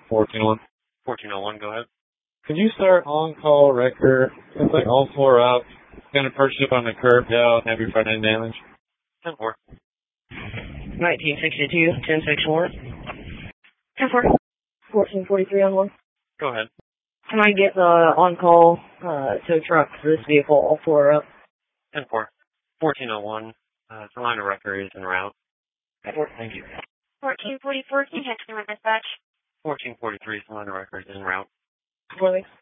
1401. 1401, go ahead. Could you start on-call record? It's like all 4 up. Gonna perch up on the curb down, have your front end damage. 10-4. 1962, 10-6-4. 10-4. 1443 on 1. Go ahead. Can I get the on-call tow truck for this vehicle, all 4 up? 10-4. 1401, the line of record is en route. 10-4, thank you. 1444, can you text me with dispatch? 1443, the line of record is en route. 4, thanks.